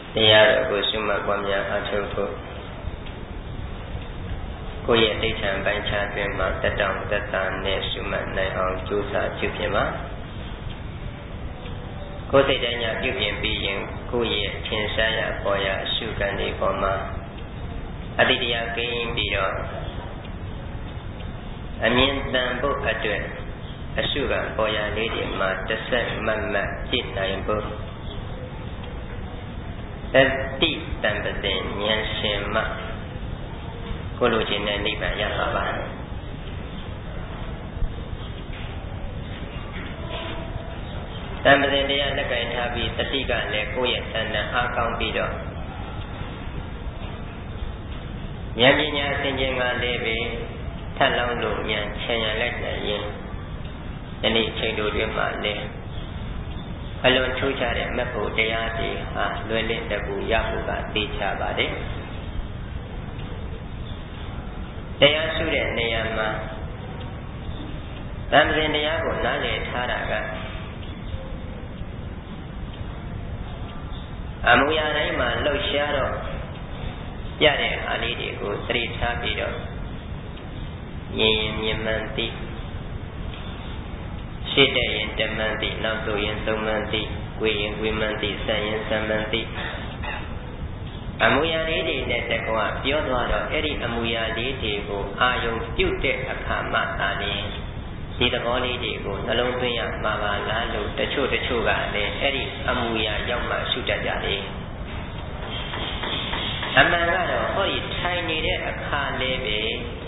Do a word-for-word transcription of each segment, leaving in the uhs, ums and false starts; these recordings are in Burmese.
တရားတော်ကိုရှုမှတ်ပွားများအားထုတ်ဖို့ကိုယ့်ရဲ့ဒိဋ္ဌံပိုင်းခြားတွင်မှာတက်တောင့်တက်တာနဲ့ရှုမှတ်နိုင်အောင်ကြိုးစားပြုပြင်ပါကိုယ်စိတ်တိုင်းညာပြုပြင်ပြီးရင်ကိုယ့်ရဲ့ထင်ရှားရာပေါ်ရာအရှုခံတွေပေါ်မှာအတ္တိတရားကိန်းပြီးတော့အမြင်တန်ဖို့အတွက်အရှုခံပေါ်ရာလေးတွေမှာတစ်ဆက်မတ်မတ်ကြည့်နိုင်ဖို့တတိတံပတိဉာဏ်ရှင်မှကိုလိုချင်တဲ့နိဗ္ဗာန်ရပါပါတံပတိတရားလက်ကင်ထားပြီးတတိကလည်းကိုယ့်ရဲ့တဏ္ဍအားကောင်းပြီးတော့ဉာဏ်ပညာအစဉ်ချင်းကလည်းပဲထပ်လောင်းလို့ဉာဏ်ချင်ရလိုက်နိုင်ရင်ဒီနေ့အချိန်တို့တွင်မှလည်းအလွန်ထူးခြားတဲ့မက်ဖို့တရားတွေဟာလွယ်လင့်တကူရဖို့ကသိချပါတယ်တရားရှုတဲ့နေရာမှာတမ္ပဇင်တရားကိုနားလည်ထားတာကအမူအရာတိုင်းမှာလှုပ်ရှားတော့ပြတဲ့အားလေးတွေကိုသတိထားပြီးတော့မြင်ရင်မြင်မှန်သိရှိတဲ့ရင်တမှန်သိနောက်ဆိုရင်သုံးမှန်သိကိုယ်ရင်ကိုယ်မှန်သိဆံရင်ဆံမှန်သိအမူအရာလေးတွေနဲ့တကွပြောသွားတော့အဲ့ဒီအမူအရာလေးတွေကိုအာယုံပြုတ်တဲ့အခါမှသာလျှင်ဒီသဘောလေးတွေကိုနှလုံးသွင်းရမှာပါလားလို့တချို့တချို့ကလည်းအဲ့ဒီအမူအရာရောက်မှရှုတတ်ကြတယ်အမှန်ကတော့ဟောဒီထိုင်နေတဲ့အခါလေးပဲ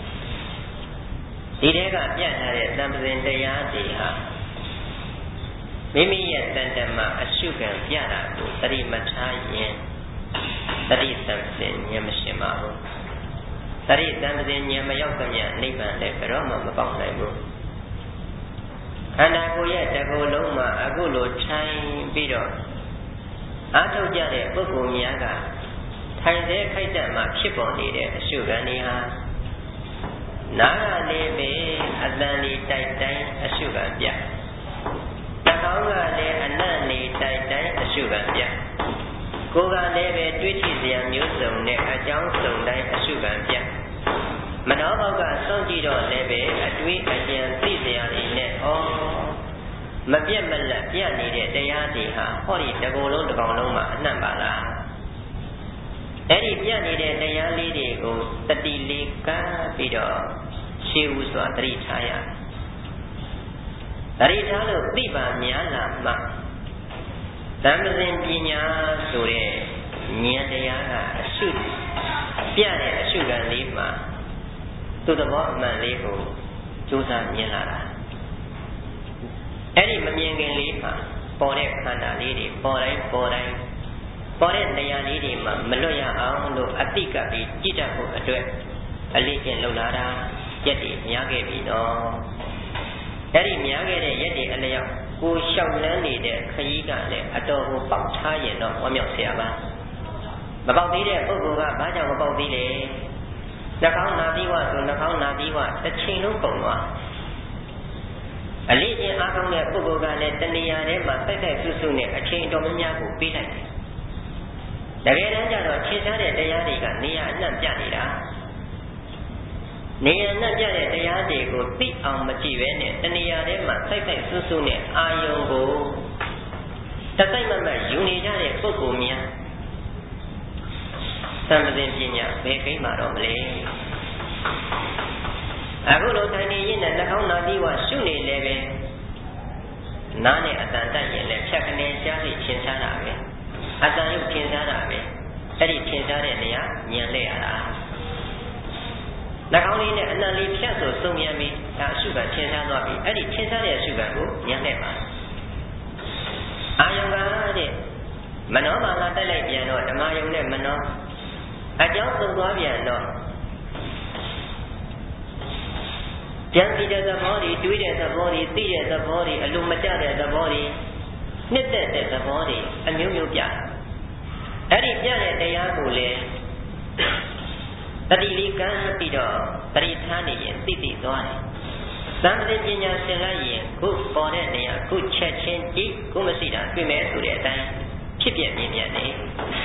ဒီတဲကပြတ်ထားတဲ့တံပဇင်တရားတွေဟာမိမိရဲ့တန်တမှာအရှုခံပြတာကိုသတိမထားရင်သတိတံပဇင်ဉာဏ်မရှိပါဘူးသတိတံပဇင်ဉာဏ်မရောက်ကြမြနိဗ္ဗာန်လည်းဘယ်တော့မှမပေါက်နိုင်ဘူးခန္ဓာကိုယ်ရဲ့တကူလုံးမှာအခုလိုထိုင်ပြီးတော့အားထုတ်ကြတဲ့ပုဂ္ဂိုလ်များကထိုင်တဲ့ခိုက်တံမှာဖြစ်ပေါ်နေတဲ့အရှုခံတွေဟာနားကလေးပဲအတန်လေးတိုက်တိုင်းအရှုခံပြနှာခေါင်းကလည်းအနံ့လေးတိုက်တိုင်းအရှုခံပြကိုယ်ကလည်းပဲတွေးကြည့်စရာမျိုးစုံနဲ့အကြောင်းစုံတိုင်းအရှုခံပြမနောဘောကစွန့်ကြည့်တော့လည်းပဲအတွေးအကြံသိစရာတွေနဲ့ဩမပြတ်မလတ်ပြနေတဲ့တရားတွေဟာဟောဒီတကူလုံးတစ်ကောင်လုံးမှာအနှံ့ပါလားအဲ့ဒီပြနေတဲ့တရားလေးတွေကိုတတိလေးကမ်းပြီးတော့ရှေးဥစွာသတိထားရသတိထားလို့သိပါများလာမှသံဃင်ပညာဆိုတဲ့ဉာဏ်တရားကအရှုပြတဲ့အရှုခံလေးမှာသူ့သဘောအမှန်လေးကိုကြိုးစားမြင်လာတာအဲ့ဒီမမြင်ခင်လေးမှာပေါ်တဲ့ခန္ဓာလေးတွေပေါ်တိုင်းပေါ်တိုင်းပေါ်တဲ့နေရာလေးတွေမှာမလွတ်ရအောင်လို့အတိကပြီးကြည့်တတ်ဖို့အတွက်အလေးကျင့်လုပ်လာတာရက်တွေများခဲ့ပြီတော့အဲ့ဒီများခဲ့တဲ့ရက်တွေအလျောက်ကိုလျှောက်လန်းနေတဲ့ခရီးကလည်းအတော်ကိုပေါက်ထားရင်တော့ဝမ်းမြောက်เสียပါမပေါက်သေးတဲ့ပုဂ္ဂိုလ်ကဘာကြောင့်မပေါက်သေးလဲနှာခေါင်းနာပြီးဝဆိုနှာခေါင်းနာပြီးဝတစ်ချိန်လုံးပုံသွားအလေးကျင့်အားကောင်းတဲ့ပုဂ္ဂိုလ်ကလည်းတဏှာထဲမှာစိုက်စိုက်ဆူဆူနဲ့အချိန်တော်များများကိုပေးလိုက်တယ်တကယ်တမ်းကျတော့ရှင်းရှားတဲ့တရားတွေကနေရာအနှံ့ပြနေတာနေရာအနှံ့ပြတဲ့တရားတွေကိုသိအောင်မကြည့်ပဲနဲ့တဏှာထဲမှာစိုက်စိုက်ဆူဆူနဲ့အာယုံကိုတစိုက်မမတ်ယူနေကြတဲ့ပုဂ္ဂိုလ်များသံဃင်ပညာဘယ်ကိန်းမှာတော့မလဲအခုလိုထိုင်နေရင်နဲ့နှာခေါင်းနာပြီးဝရှုနေလဲပဲနားနဲ့အတန်တက်ရင်လည်းဖြတ်ကနေရှားပြီးရှင်းရှားတာပဲအတန်ရုပ်ထင်ရှားတာပဲအဲ့ဒီထင်ရှားတဲ့နေရာညံလဲရတာနှာခေါင်းလေးနဲ့အနံလေးဖြတ်ဆိုစုံမြန်ပြီးဒါအရှုခံထင်ရှားသွားပြီအဲ့ဒီထင်ရှားတဲ့အရှုခံကိုညံလဲပါအာယုံကတဲ့မနောမာလာတက်လိုက်ပြန်တော့ဓမ္မယုံနဲ့မနောအကြောင်းစုံသွားပြန်တော့ပြန်ပြီးတဲ့သဘောတွေတွေးတဲ့သဘောတွေသိတဲ့သဘောတွေအလိုမကျတဲ့သဘောတွေနှစ်သက်တဲ့သဘောတွေအမျိုးမျိုးပြအဲ့ဒီပြတဲ့တရားကိုလည်းတတိလေးကမ်းပြီးတော့ပရိထားနေရင်သိသိသွားတယ်သံဃာပညာရှင်လိုက်ရင်ခုပေါ်တဲ့နေရာခုချက်ချင်းကြည့်ခုမရှိတာတွေ့မယ်ဆိုတဲ့အတိုင်းဖြစ်ပြမြင်မြန်နေ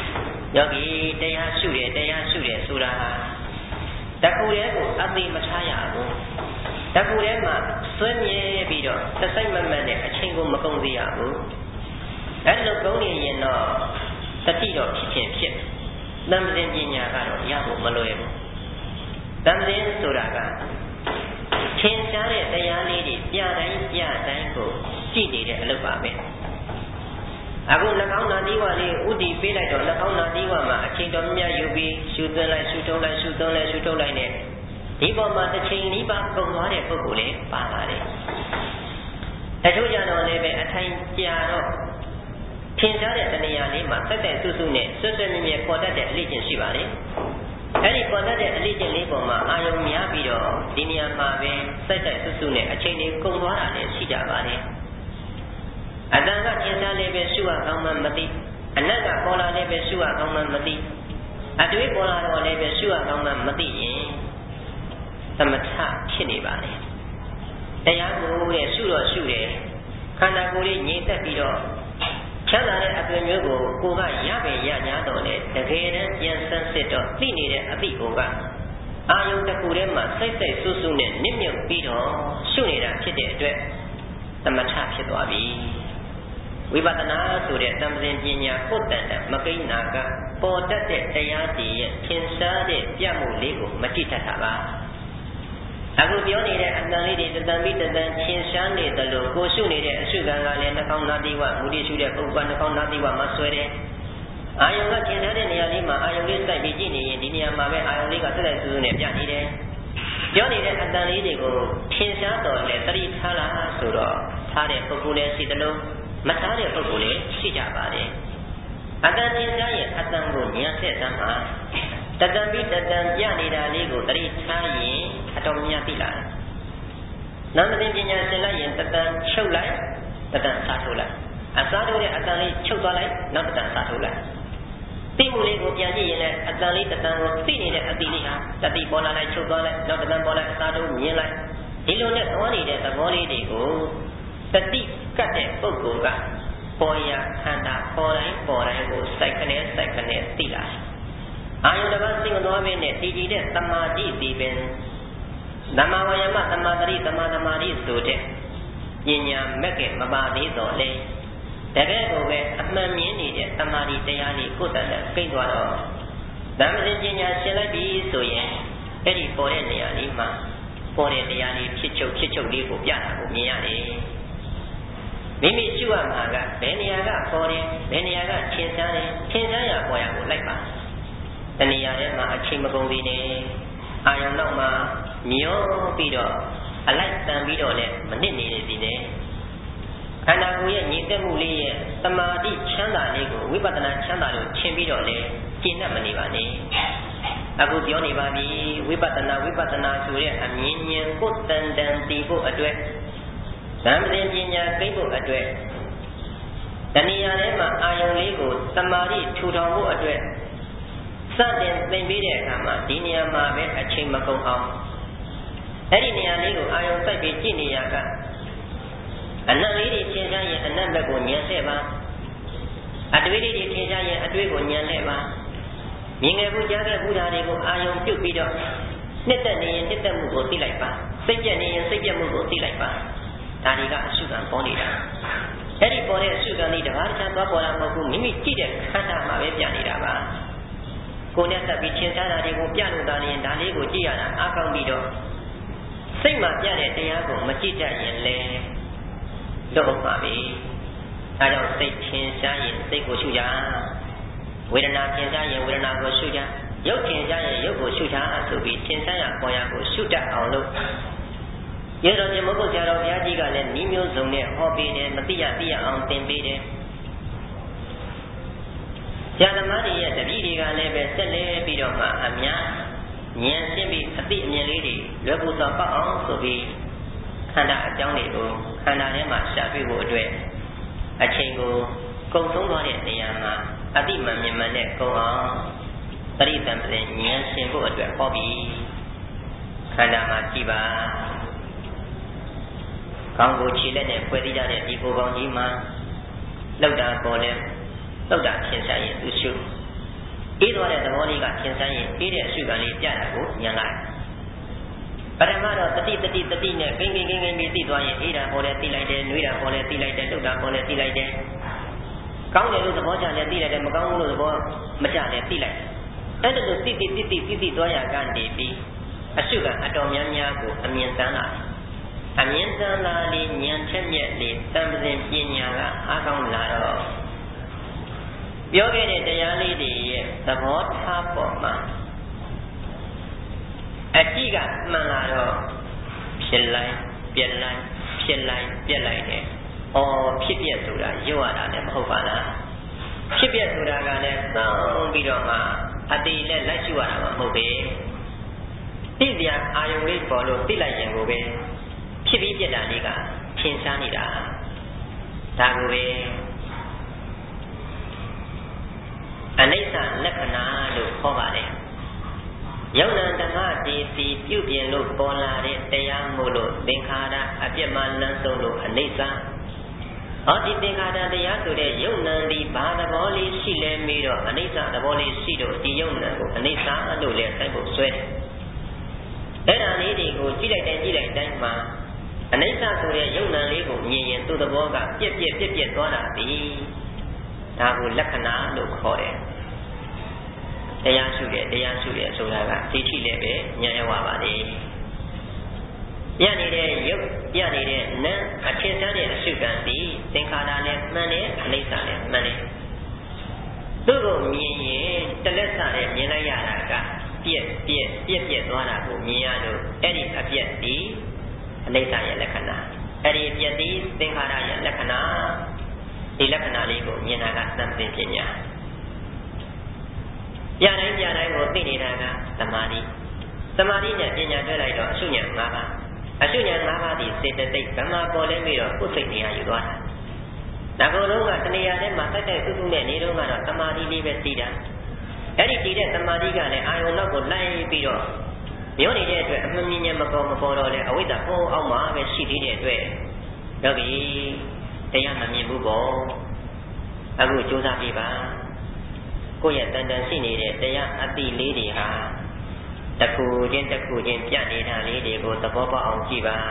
ယောဂီတရားရှုတယ်တရားရှုတယ်ဆိုတာတခုတည်းကိုအသိမထားရဘူးတခုတည်းမှာဆွဲမြဲပြီးတော့သစိတ်မမတ်နဲ့အချိန်ကိုမကုန်စေရဘူးအဲ့လိုကုန်နေရင်တော့တတိတော့ဖြစ်ခြင်းဖြစ်တမ္ပဇင်ပညာကတော့ရဖို့မလွယ်ဘူးတမ္ပဇင်ဆိုတာကသင်ရှားတဲ့တရားလေးတွေပြတိုင်းပြတိုင်းကိုကြည့်နေတဲ့အလုပ်ပါပဲအခုနှာခေါင်းနာသီးဝါလေးဥတီပေးလိုက်တော့နှာခေါင်းနာသီးဝါမှာအချိန်တော်များယူပြီးရှုသွင်းလိုက်ရှုထုတ်လိုက်ရှုသွင်းလိုက်ရှုထုတ်လိုက်နဲ့ဒီပေါ်မှာတစ်ချိန်လေးပါပုံသွားတဲ့ပုဂ္ဂိုလ်လေးပါပါတယ်အချို့ကြတော့လည်းပဲအထိုင်ကြာတော့ထင်ရှားတဲ့တဏှာလေးမှာစက်တဲ့စွတ်စွတ်နဲ့စွတ်စွတ်မြဲမြဲပေါ်တတ်တဲ့အလေးကျင့်ရှိပါတယ်အဲ့ဒီပေါ်တတ်တဲ့အလေးကျင့်လေးပေါ်မှာအာယုံများပြီးတော့ဒီနေရာမှာပဲစက်တဲ့စွတ်စွတ်နဲ့အချိန်လေးကုန်သွားတာလည်းရှိကြပါတယ်အတန်ကထင်ရှားလည်းပဲရှုရကောင်းမှမသိအနက်ကပေါ်လာလည်းပဲရှုရကောင်းမှမသိအတွေးပေါ်လာတော့လည်းပဲရှုရကောင်းမှမသိရင်သမထဖြစ်နေပါလေတရားကိုတဲ့ရှုတော့ရှုတယ်ခန္ဓာကိုယ်လေးငြိမ်သက်ပြီးတော့ချမ်းသာတဲ့အသွင်မျိုးကိုကိုယ်ကရပဲရ냐တော့လေတကယ်တမ်းပြန်ဆန်းစစ်တော့သိနေတဲ့အသည့်ကိုကအာယုန်တစ်ခုထဲမှာစိတ်စိတ်ဆူဆူနဲ့နစ်မြုပ်ပြီးတော့ရှုနေတာဖြစ်တဲ့အတွက်သမထဖြစ်သွားပြီဝိပဿနာဆိုတဲ့တမ္ပဇင်ပညာပုတ္တတမကိနာကပေါ်တတ်တဲ့တရားစီရဲ့ထင်ရှားတဲ့ပြမှုလေးကိုမကြည့်တတ်တာပါအခုပြောနေတဲ့အတန်လေးတွေတတန်ပြီးတတန်ထင်ရှားနေသလိုကိုရှုနေတဲ့အရှုခံကလည်းနှာခေါင်းနာတိဝမူတိရှုတဲ့ပုဂ္ဂိုလ်ကနှာခေါင်းနာတိဝမှာဆွဲတယ်အာယုံကထင်ရှားတဲ့နေရာလေးမှာအာယုံလေးစိုက်ပြီးကြည့်နေရင်ဒီနေရာမှာပဲအာယုံလေးကဆက်လက်စူးစူးနဲ့ပြနေတယ်ပြောနေတဲ့အတန်လေးတွေကိုထင်ရှားတော့လေသတိထားလားဆိုတော့ထားတဲ့ပုဂ္ဂိုလ်လည်းရှိသလိုမထားတဲ့ပုဂ္ဂိုလ်လည်းရှိကြပါတယ်အတန်ထင်ရှားရဲ့အတန်ကိုဉာဏ်ဆက်သမ်းမှာတတန်ပြီးတတန်ပြနေတာလေးကိုသတိထားရင်အတော်များသိလာတယ်နာမသိပညာရှင်လိုက်ရင်တတန်ချုပ်လိုက်တတန်စားထုတ်လိုက်အစားထုတ်တဲ့အတန်လေးချုပ်သွားလိုက်နောက်တတန်စားထုတ်လိုက်သိမှုလေးကိုပြန်ကြည့်ရင်လည်းအတန်လေးတတန်ကိုသိနေတဲ့အတိလေးဟာတတိပေါ်လာလိုက်ချုပ်သွားလိုက်နောက်တတန်ပေါ်လိုက်အစားထုတ်မြင်လိုက်ဒီလိုနဲ့သွားနေတဲ့သဘောလေးတွေကိုတတိကတ်တဲ့ပုဂ္ဂိုလ်ကပေါ်ရခန္ဓာပေါ်တိုင်းပေါ်တိုင်းကိုစိုက်ခနဲ့စိုက်ခနဲ့သိလာတယ်အာယုန်တစ်ပါးစိတ်မသွားဘဲနဲ့တည်ကြည်တဲ့သမာဓိဒီပင်ဓမ္မဝါယမသမာဓိသမာသမာဓိဆိုတဲ့ပညာမက်ကမပါသေးတော့လေတကယ်ကိုပဲအမှန်မြင်နေတဲ့သမာဓိတရားလေးကိုယ်တည်းကိတ်သွားတော့ဓမ္မစဉ်ပညာရှင်းလိုက်ပြီဆိုရင်အဲ့ဒီပေါ်တဲ့နေရာလေးမှာပေါ်တဲ့တရားလေးဖြစ်ချုပ်ဖြစ်ချုပ်လေးကိုပြတာကိုမြင်ရတယ်မိမိရှုရမှာကဘယ်နေရာကပေါ်တယ်ဘယ်နေရာကထင်ရှားတယ်ထင်ရှားရပေါ်ရကိုလိုက်ပါတဏှာထဲမှာအချိန်မကုန်သေးနဲ့အာယုံနောက်မှာမျောပြီးတော့အလိုက်တန်ပြီးတော့လည်းမနစ်နေနေသေးနဲ့ခန္ဓာကိုယ်ရဲ့ညီသက်မှုလေးရဲ့သမာဓိချမ်းသာလေးကိုဝိပဿနာချမ်းသာလို့ရှင်းပြီးတော့လည်းကျင့်တတ်မနေပါနဲ့အခုပြောနေပါပြီဝိပဿနာဝိပဿနာဆိုတဲ့အမြင်ဉာဏ်ကိုတန်တန်သိဖို့အတွက်ဓမ္မစဉ်ပညာသိဖို့အတွက်တဏှာထဲမှာအာယုံလေးကိုသမာဓိထူထောင်ဖို့အတွက်စတင်သင်ပေးတဲ့အခါမှာဒီနေရာမှာပဲအချိန်မကုန်အောင်အဲ့ဒီနေရာလေးကိုအာယုံစိုက်ပြီးကြည့်နေရကအနတ်လေးတွေသင်ရှားရင်အနတ်ဘက်ကိုညံဆက်ပါအတွေးလေးတွေသင်ရှားရင်အတွေးကိုညံလှည့်ပါမြင်ငယ်ဘူးကြားခဲ့ဘူးဓာတွေကိုအာယုံပြုတ်ပြီးတော့နှစ်သက်နေရင်နှစ်သက်မှုကိုသိလိုက်ပါစိတ်ပြက်နေရင်စိတ်ပြက်မှုကိုသိလိုက်ပါဒါတွေကအရှုခံပေါ်နေတာအဲ့ဒီပေါ်တဲ့အရှုခံလေးတစ်ပါးတစ်ခြားသွားပေါ်လာမဟုတ်ဘူးမိမိကြည့်တဲ့ခန္ဓာမှာပဲပြနေတာပါကိုယ်နဲ့တက်ပြီးသင်ရှားတာတွေကိုပြလို့တာရင်ဒါလေးကိုကြည့်ရတာအားကောင်းပြီးတော့စိတ်မှာပြတဲ့တရားကိုမကြည့်တတ်ရင်လည်းလွတ်ပါပြီအဲကြောင့်စိတ်သင်ရှားရင်စိတ်ကိုရှုကြဝေဒနာသင်ရှားရင်ဝေဒနာကိုရှုကြရုပ်သင်ရှားရင်ရုပ်ကိုရှုကြဆိုပြီးသင်ရှားရပေါ်ရကိုရှုတတ်အောင်လို့ရတော်ရှင်မဟုတ်ဆရာတော်ဘုရားကြီးကလည်းဤမျိုးစုံနဲ့ဟောပေးတယ်မသိရသိရအောင်သင်ပေးတယ်ဆရာသမားတွေရဲ့တပည့်တွေကလည်းပဲဆက်လဲပြီးတော့မှအများဉာဏ်ရှင်းပြီးအသိအမြင်လေးတွေလွယ်ကူစွာပေါက်အောင်ဆိုပြီးခန္ဓာအကြောင်းတွေကိုခန္ဓာထဲမှာရှာတွေ့ဖို့အတွက်အချိန်ကိုကုန်ဆုံးသွားတဲ့နေရာမှာအသိမှန်မြင်မှန်နဲ့ကုန်အောင်ပရိသံပလင်ဉာဏ်ရှင်းဖို့အတွက်ဟောပြီးခန္ဓာမှာကြည့်ပါကောင်းကိုခြေလက်နဲ့ဖွဲ့စည်းကြတဲ့ဒီကိုယ်ကောင်းကြီးမှာလောက်တာပေါ်လဲလောက်တာထင်ရှားရင်သူရှုအေးသွားတဲ့သဘောလေးကသင်ဆိုင်ရင်အေးတဲ့အရှုခံလေးပြတာကိုဉာဏ်လိုက်ပထမတော့တတိတတိတတိနဲ့ကိန်းကိန်းကိန်းကိန်းပြီးသိသွားရင်အေးတာပေါ်လဲသိလိုက်တယ်နှွေးတာပေါ်လဲသိလိုက်တယ်လှုပ်တာပေါ်လဲသိလိုက်တယ်ကောင်းတယ်လို့သဘောကျလဲသိလိုက်တယ်မကောင်းဘူးလို့သဘောမကျလဲသိလိုက်အဲ့ဒါလိုသိသိသိသိသိသိသွားရကနေပြီးအရှုခံအတော်များများကိုအမြင်တမ်းလာအမြင်တမ်းလာလေးဉာဏ်ချက်မြက်လေးသံပစဉ်ပညာကအားကောင်းလာတော့ပြောခဲ့တဲ့တရားလေးတွေရဲ့သဘောထားပေါ်မှာအကြည့်ကမှန်လာတော့ဖြစ်လိုက်ပြက်လိုက်ဖြစ်လိုက်ပြက်လိုက်တယ်။အော်ဖြစ်ပြက်ဆိုတာရုပ်ရတာလည်းမဟုတ်ပါလား။ဖြစ်ပြက်ဆိုတာကလည်းစောင်းပြီးတော့မှအတိနဲ့လက်ရှိရတာမဟုတ်ပဲ။သိစရာအာယုံလေးပေါ်လို့သိလိုက်ရင်ကိုပဲဖြစ်ပြီးပြက်တာလေးကထင်ရှားနေတာ။ဒါကိုပဲအနိစ္စလက္ခဏာလို့ခေါ်ပါတယ်ယုံနာဓမ္မတည်တည်ပြုပြင်လို့ပေါ်လာတဲ့တရားမို့လို့သင်္ခါရအပြစ်မှလမ်းဆုံးလို့အနိစ္စဟောဒီသင်္ခါရတရားဆိုတဲ့ယုံနာဒီဘာသဘောလေးရှိလဲမေးတော့အနိစ္စသဘောလေးရှိတော့ဒီယုံနာကိုအနိစ္စလို့လည်းစိုက်ဖို့ဆွဲတယ်အဲ့ဒါလေးတွေကိုကြည့်လိုက်တိုင်းကြည့်လိုက်တိုင်းမှာအနိစ္စဆိုတဲ့ယုံနာလေးကိုမြင်ရင်သူ့သဘောကပြက်ပြက်ပြက်ပြက်သွားတာဒီဒါကိုလက္ခဏာလို့ခေါ်တယ်တရားရှုတယ်တရားရှုတယ်ဆိုတာကသိထိလည်းပဲဉာဏ်ရောက်ပါလေပြနေတဲ့ယုတ်ပြနေတဲ့နာအထင်ရှားတဲ့အရှုခံဒီသင်္ခါရနဲ့မှန်တယ်အနိစ္စနဲ့မှန်တယ်သူ့ကိုမြင်ရင်တလက်စနဲ့မြင်လိုက်ရတာကပြက်ပြက်ပြက်ပြက်သွားတာကိုမြင်ရလို့အဲ့ဒီအပြက်ဒီအနိစ္စရဲ့လက္ခဏာအဲ့ဒီပြက်ဒီသင်္ခါရရဲ့လက္ခဏာဒီလက္ခဏာလေးကိုမြင်တာကသံသင်ပညာပြတိုင်းပြတိုင်းကိုသိနေတာကသမာဓိသမာဓိနဲ့ပညာတွဲလိုက်တော့အရှုဉာဏ်၅ပါးအရှုဉာဏ်၅ပါးဒီစေတသိက်ဗမာပေါ်လဲပြီးတော့ကိုယ်စိတ်နေရာယူသွားတာဒါကုန်လုံးကတဏှာထဲမှာတိုက်တိုက်စုစုနဲ့နေတော့ကတော့သမာဓိလေးပဲသိတာအဲ့ဒီတည်တဲ့သမာဓိကလည်းအာယုံနောက်ကိုလိုက်ပြီးတော့မျိုးနေတဲ့အတွက်အမှန်မြင်ဉာဏ်မပေါ်မပေါ်တော့လဲအဝိဇ္ဇာပုံအောင်မှာပဲရှိသေးတဲ့အတွက်ယောဂီတရားမမြင်ဘူးပေါ့အခုကြိုးစားပြပါကိုယ့်ရဲ့တန်တန်ရှိနေတဲ့တရားအတိလေးတွေဟာတခုချင်းတခုချင်းပြနေတာလေးတွေကိုသဘောပေါက်အောင်ကြည့်ပါ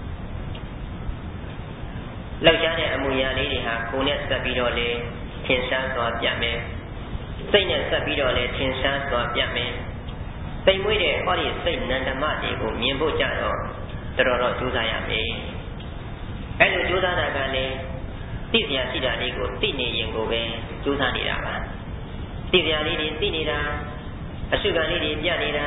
လောက်ရှားတဲ့အမူအရာလေးတွေဟာကိုယ်နဲ့ဆက်ပြီးတော့လေထင်ရှားစွာပြမယ်စိတ်နဲ့ဆက်ပြီးတော့လေထင်ရှားစွာပြမယ်စိတ်မွေးတဲ့ဟောဒီစိတ်နန္ဒမတွေကိုမြင်ဖို့ကြတော့တော်တော်ကြိုးစားရမယ်အဲ့လိုကြိုးစားတာကလည်းသိစရာရှိတာလေးကိုသိနေရင်ကိုပဲကြိုးစားနေတာပါသိစရာလေးတွေသိနေတာအရှုခံလေးတွေပြနေတာ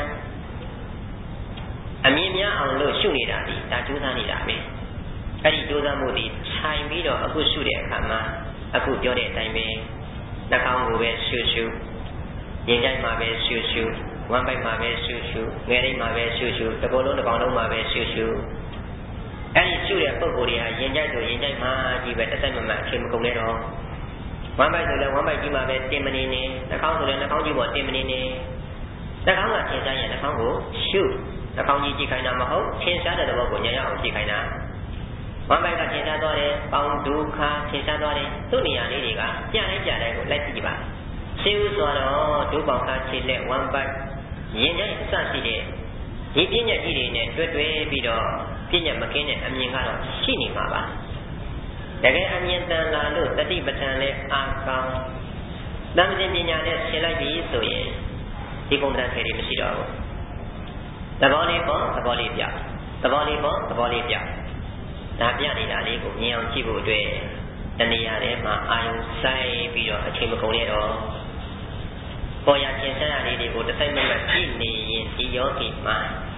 အမြင်များအောင်လို့ရှုနေတာဒီဒါကြိုးစားနေတာပဲအဲ့ဒီကြိုးစားမှုဒီခြိုင်ပြီးတော့အခုရှုတဲ့အခါမှာအခုပြောတဲ့အတိုင်းပဲနှာခေါင်းကိုပဲရှုရှုရင်ကြိုက်မှာပဲရှုရှုဝမ်းပိုက်မှာပဲရှုရှုငယ်ရိပ်မှာပဲရှုရှုတစ်ပုံလုံးတစ်ကောင်လုံးမှာပဲရှုရှုအဲ့ဒီရှုတဲ့ပုံကိုယ်တွေဟာရင်ကြိုက်ဆိုရင်ကြိုက်မှာကြီးပဲတစ်စိုက်မမှအချိန်မကုန်လဲတော့ဝမ်းပိုက်ဆိုလည်းဝမ်းပိုက်ကြီးမှာပဲတင်မနေနေနှာခေါင်းဆိုလည်းနှာခေါင်းကြီးပေါ်တင်မနေနေနှာခေါင်းကထင်ရှားရင်နှာခေါင်းကိုရှုနှာခေါင်းကြီးကြည့်ခိုင်းတာမဟုတ်ထင်ရှားတဲ့သဘောကိုဉာဏ်ရအောင်ကြည့်ခိုင်းတာဝမ်းပိုက်ကထင်ရှားသွားတယ်ပေါင်းဒုက္ခထင်ရှားသွားတယ်သူ့နေရာလေးတွေကပြတိုင်းပြတိုင်းကိုလိုက်ကြည့်ပါရှင်းဥဆိုတော့ဒုပေါင်းကခြေလက်ဝမ်းပိုက်ရင်ကြိုက်စရှိတဲ့ဒီပြည့်ညက်ကြီးတွေနဲ့တွဲတွဲပြီးတော့ပြည့်ညက်မကင်းတဲ့အမြင်ကတော့ရှိနေမှာပါတကယ်အမြင်တန်လာလို့တတိပဋ္ဌာန်နဲ့အာကောင်းသံသင်ပညာနဲ့ရှင်းလိုက်ပြီဆိုရင်ဒီကုံတန်ခဲတွေမရှိတော့ဘူးသဘောလေးပေါ်သဘောလေးပြသဘောလေးပေါ်သဘောလေးပြဒါပြနေတာလေးကိုမြင်အောင်ကြည့်ဖို့အတွက်တဏှာထဲမှာအာယုံဆိုင်ပြီးတော့အချိန်မကုန်ရတော့ပေါ်ရသင်ရှားရလေးတွေကိုတစ်စိုက်မမကြည့်နေရင်ဒီယောဂီမှာ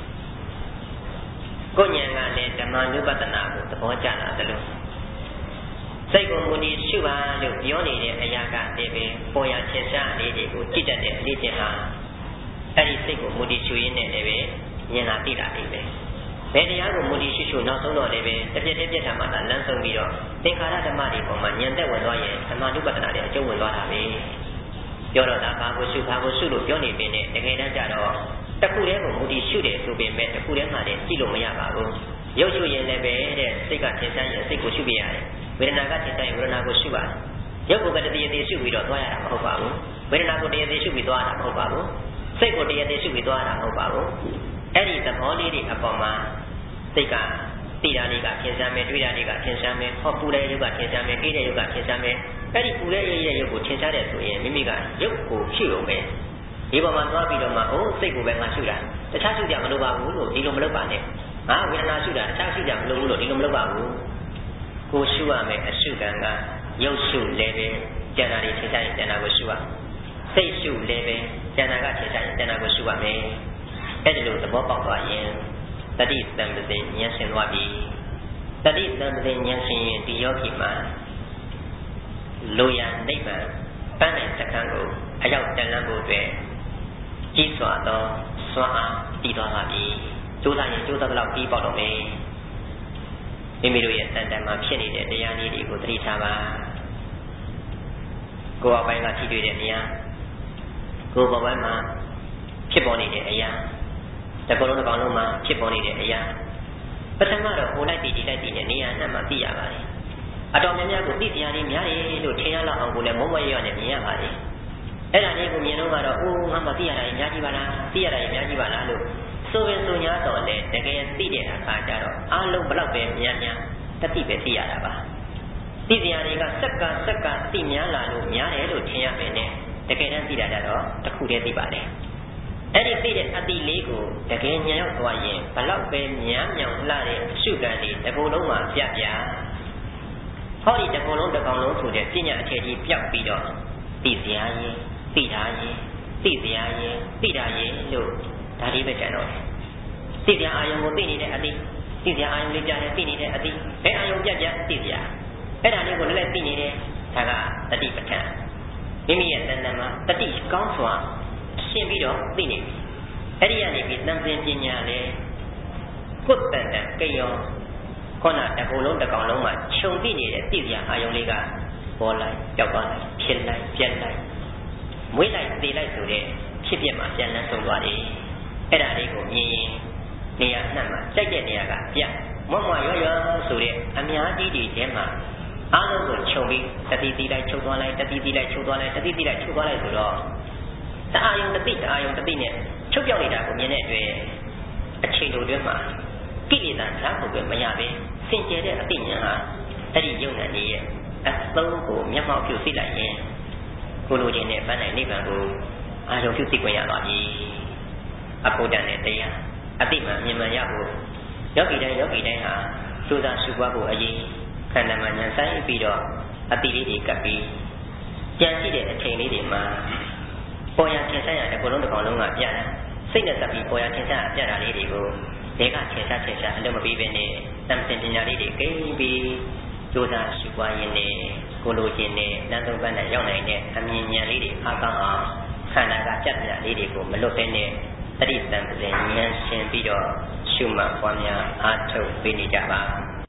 ကိုဉာဏ်ကလည်းဓမ္မနုပဒနာကိုသဘောကျလာတယ်လို့စိတ်ကိုမူတည်ရှုပါလို့ပြောနေတဲ့အရာကတည်းပဲပေါ်ရသင်ရှားလေးတွေကိုကြည့်တတ်တဲ့အလေးချင်းဟာအဲ့ဒီစိတ်ကိုမူတည်ရှုရင်းနဲ့လည်းပဲဉာဏ်လာသိတာလေးပဲဘယ်တရားကိုမူတည်ရှုရှုနောက်ဆုံးတော့လည်းပဲတစ်ပြက်တစ်ပြက်ထားမှသာလမ်းဆုံးပြီးတော့သင်္ခါရဓမ္မတွေပေါ်မှာဉာဏ်သက်ဝင်သွားရင်ဓမ္မနုပဒနာတွေအကျုံးဝင်သွားတာပဲပြောတော့ဒါဘာကိုရှုဘာကိုရှုလို့ပြောနေပင်နဲ့တကယ်တမ်းကျတော့တစ်ခုတည်းကိုမူတည်ရှုတယ်ဆိုပေမဲ့တစ်ခုတည်းမှလည်းကြည့်လို့မရပါဘူးရုပ်ရှုရင်လည်းပဲတဲ့စိတ်ကသင်္ချမ်းရင်စိတ်ကိုရှုပြရတယ်ဝေဒနာကသင်္ချမ်းရင်ဝေဒနာကိုရှုရတယ်ရုပ်ကိုပဲတည်းတည်းရှုပြီးတော့သွားရတာမဟုတ်ပါဘူးဝေဒနာကိုတည်းတည်းရှုပြီးသွားတာမဟုတ်ပါဘူးစိတ်ကိုတည်းတည်းရှုပြီးသွားတာမဟုတ်ပါဘူးအဲ့ဒီသဘောလေးတွေအပေါ်မှာစိတ်ကသိတာလေးကထင်ရှားမယ်တွေးတာလေးကထင်ရှားမယ်ဟောပူတဲ့ရုပ်ကထင်ရှားမယ်အေးတဲ့ရုပ်ကထင်ရှားမယ်အဲ့ဒီပူတဲ့အေးတဲ့ရုပ်ကိုထင်ရှားတဲ့ဆိုရင်မိမိကရုပ်ကိုရှုရုံပဲဒီပေါ်မှာသွားပြီးတော့မှအိုးစိတ်ကိုပဲငါရှုတာတခြားရှုကြမလိုပါဘူးလို့ဒီလိုမလုပ်ပါနဲ့ငါဝေဒနာရှုတာတခြားရှုကြမလိုဘူးလို့ဒီလိုမလုပ်ပါဘူးကိုရှုရမယ်အရှုခံကရုပ်ရှုလည်းပဲကျန်တာတွေထင်ရှားရင်ကျန်တာကိုရှုရစိတ်ရှုလည်းပဲကျန်တာကထင်ရှားရင်ကျန်တာကိုရှုရမယ်အဲ့ဒီလိုသဘောပေါက်သွားရင်တတိတံပဇင်ဉာဏ်ရှင်သွားပြီတတိတံပဇင်ဉာဏ်ရှင်ရင်ဒီယောဂီမှာလိုရနိဗ္ဗာန်ပန်းနိုင်စခန်းကိုအရောက်တန်လန်းဖို့အတွက်ကြီးစွာသောစွမ်းအားတည်သွားပါပြီကြိုးစားရင်ကြိုးစားသလောက်ပြီးပေါက်တော့မယ်မိမိတို့ရဲ့တန်တန်မှာဖြစ်နေတဲ့တရားလေးတွေကိုသတိထားပါကိုယ်အပိုင်းကထိတွေ့တဲ့နေရာကိုယ်ဘဝမှာဖြစ်ပေါ်နေတဲ့အရာတကောလုံးတစ်ကောင်လုံးမှာဖြစ်ပေါ်နေတဲ့အရာပထမတော့ဟိုလိုက်တည်ဒီလိုက်တည်နဲ့နေရာနဲ့မှသိရပါတယ်အတော်များများကိုသိတရားလေးများတယ်လို့ထင်ရလောက်အောင်ကိုလည်းမုံမွေးရနဲ့မြင်ရပါတယ်အဲ့ဒါလေးကိုမြင်တော့ကတော့အိုးငါမှသိရတာအများကြီးပါလားသိရတာအများကြီးပါလားလို့ဆိုရင်ဆိုညာတော့လေတကယ်သိတဲ့အခါကျတော့အားလုံးဘလောက်ပဲများများတတိပဲသိရတာပါသိတရားတွေကစက်ကစက်ကသိများလာလို့များတယ်လို့ထင်ရမယ်နဲ့တကယ်တမ်းသိတာကြတော့တစ်ခုတည်းသိပါတယ်အဲ့ဒီသိတဲ့အတိလေးကိုတကယ်ဉာဏ်ရောက်သွားရင်ဘလောက်ပဲများမြောင်လှတဲ့အရှုခံတွေတစ်ခုလုံးမှာပြပြဟောဒီတစ်ခုလုံးတစ်ကောင်လုံးဆိုတဲ့ပညာအခြေကြီးပြောက်ပြီးတော့သိစရာရင်သိတာရင်သိစရာရင်သိတာရင်လို့ဒါလေးပဲကြံတော့တယ်သိစရာအာယုံကိုသိနေတဲ့အတိသိစရာအာယုံလေးပြတယ်သိနေတဲ့အတိဘယ်အာယုံပြပြသိစရာအဲ့ဒါလေးကိုလည်းသိနေတယ်ဒါကတတိပဋ္ဌာန်မိမိရဲ့တဏ္ဍာမှာတတိကောင်းစွာရှင်းပြီးတော့သိနေပြီအဲ့ဒီကနေပြီးသံသင်ပညာလည်းကုတ်တန်တန်ကြရောခေါနာတစ်ခုလုံးတစ်ကောင်လုံးမှာခြုံသိနေတဲ့သိစရာအာယုံလေးကပေါ်လိုက်ကြောက်သွားလိုက်ဖြစ်လိုက်ပြက်လိုက်မွေးလိုက်သေလိုက်ဆိုတဲ့ဖြစ်ပြမှာပြန်လန်းဆုံးသွားတယ်အဲ့ဒါလေးကိုမြင်ရင်နေရာနှံ့မှာကြိုက်တဲ့နေရာကပြမွတ်မွရောရောဆိုတဲ့အများကြီးတွေထဲမှာအားလုံးကိုခြုံပြီးတတိတိလိုက်ချုပ်သွားလိုက်တတိတိလိုက်ချုပ်သွားလိုက်တတိတိလိုက်ချုပ်သွားလိုက်ဆိုတော့တအာယုံတတိတအာယုံတတိနဲ့ချုပ်ပြောက်နေတာကိုမြင်တဲ့အတွက်အချိန်လိုတွင်မှာကိလေသာဓာတ်ကိုပဲမရပဲစင်ကြယ်တဲ့အသိဉာဏ်ဟာအဲ့ဒီယုံနာနေရဲ့အသုံးကိုမျက်မှောက်ပြုသိလိုက်ရင်ကိုလိုချင်တဲ့ပန်းနိုင်နိဗ္ဗာန်ကိုအာရုံပြုသိခွင့်ရပါပြီအဖို့တန်တဲ့တရားအသိမှမြင်မှန်ရဖို့ယောဂီတိုင်းယောဂီတိုင်းဟာသုသာရှုပွားဖို့အရေးခန္ဓာမှာဉာဏ်ဆိုင်ပြီးတော့အတိလေးတွေကပ်ပြီးကြံရှိတဲ့အချိန်လေးတွေမှာပေါ်ရထင်ရှားရတဲ့ဘလုံးတစ်ကောင်လုံးကပြတာစိတ်နဲ့သက်ပြီးပေါ်ရထင်ရှားပြတာလေးတွေကိုဒေကထင်ရှားထင်ရှားအလုံးမပြီးပဲနဲ့သံသင်ပညာလေးတွေကိန်းပြီးကြိုးစားရှုပွားရင်းနဲ့ကိုလိုချင်တဲ့လမ်းဆုံးပန်းနဲ့ရောက်နိုင်တဲ့အမြင်ဉာဏ်လေးတွေအားကောင်းအောင်ခန္ဓာကပြတ်ပြတ်လေးတွေကိုမလွတ်ဘဲနဲ့တတိတံပဇင်ဉာဏ်ရှင်းပြီးတော့ရှုမှတ်ပွားများအားထုတ်ပေးနေကြပါ